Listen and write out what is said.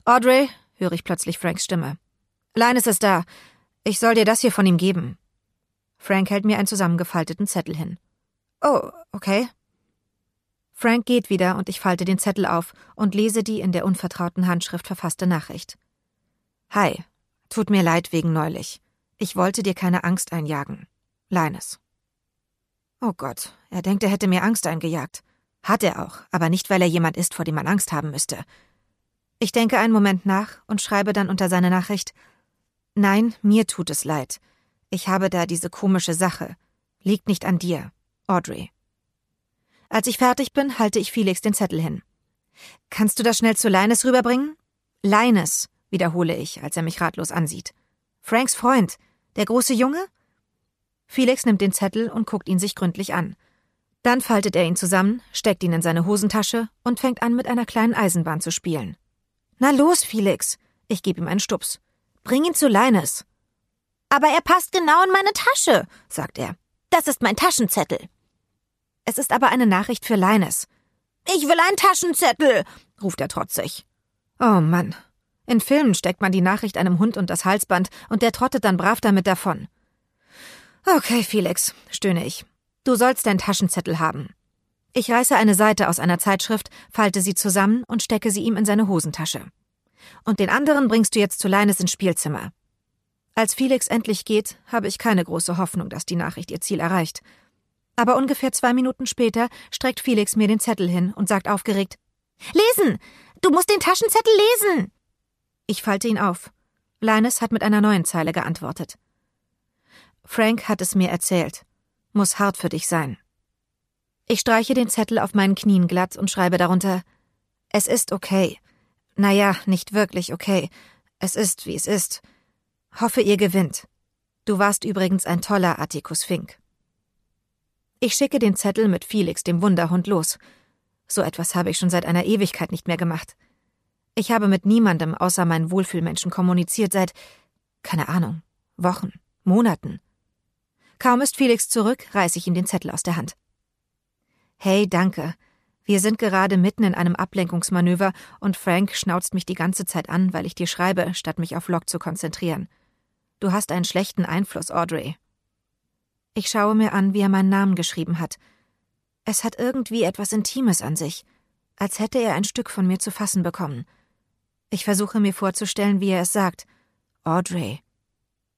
Audrey, höre ich plötzlich Franks Stimme. Linus ist da. Ich soll dir das hier von ihm geben. Frank hält mir einen zusammengefalteten Zettel hin. Oh, okay. Frank geht wieder und ich falte den Zettel auf und lese die in der unvertrauten Handschrift verfasste Nachricht. Hi, tut mir leid wegen neulich. Ich wollte dir keine Angst einjagen. Linus. Oh Gott, er denkt, er hätte mir Angst eingejagt. Hat er auch, aber nicht, weil er jemand ist, vor dem man Angst haben müsste. Ich denke einen Moment nach und schreibe dann unter seine Nachricht: Nein, mir tut es leid. Ich habe da diese komische Sache. Liegt nicht an dir, Audrey. Als ich fertig bin, halte ich Felix den Zettel hin. Kannst du das schnell zu Linus rüberbringen? Linus, wiederhole ich, als er mich ratlos ansieht. Franks Freund, der große Junge? Felix nimmt den Zettel und guckt ihn sich gründlich an. Dann faltet er ihn zusammen, steckt ihn in seine Hosentasche und fängt an, mit einer kleinen Eisenbahn zu spielen. Na los, Felix, ich gebe ihm einen Stups. Bring ihn zu Linus. Aber er passt genau in meine Tasche, sagt er. Das ist mein Taschenzettel. Es ist aber eine Nachricht für Linus. Ich will einen Taschenzettel, ruft er trotzig. Oh Mann. In Filmen steckt man die Nachricht einem Hund unter das Halsband und der trottet dann brav damit davon. Okay, Felix, stöhne ich. Du sollst deinen Taschenzettel haben. Ich reiße eine Seite aus einer Zeitschrift, falte sie zusammen und stecke sie ihm in seine Hosentasche. Und den anderen bringst du jetzt zu Linus ins Spielzimmer. Als Felix endlich geht, habe ich keine große Hoffnung, dass die Nachricht ihr Ziel erreicht. Aber ungefähr 2 Minuten später streckt Felix mir den Zettel hin und sagt aufgeregt: Lesen! Du musst den Taschenzettel lesen! Ich falte ihn auf. Linus hat mit einer neuen Zeile geantwortet. Frank hat es mir erzählt. Muss hart für dich sein. Ich streiche den Zettel auf meinen Knien glatt und schreibe darunter: Es ist okay. Naja, nicht wirklich okay. Es ist, wie es ist. Hoffe, ihr gewinnt. Du warst übrigens ein toller Atticus Fink. Ich schicke den Zettel mit Felix, dem Wunderhund, los. So etwas habe ich schon seit einer Ewigkeit nicht mehr gemacht. Ich habe mit niemandem außer meinen Wohlfühlmenschen kommuniziert seit, keine Ahnung, Wochen, Monaten. Kaum ist Felix zurück, reiße ich ihm den Zettel aus der Hand. Hey, danke. Wir sind gerade mitten in einem Ablenkungsmanöver und Frank schnauzt mich die ganze Zeit an, weil ich dir schreibe, statt mich auf Locke zu konzentrieren. Du hast einen schlechten Einfluss, Audrey. Ich schaue mir an, wie er meinen Namen geschrieben hat. Es hat irgendwie etwas Intimes an sich, als hätte er ein Stück von mir zu fassen bekommen. Ich versuche mir vorzustellen, wie er es sagt. Audrey.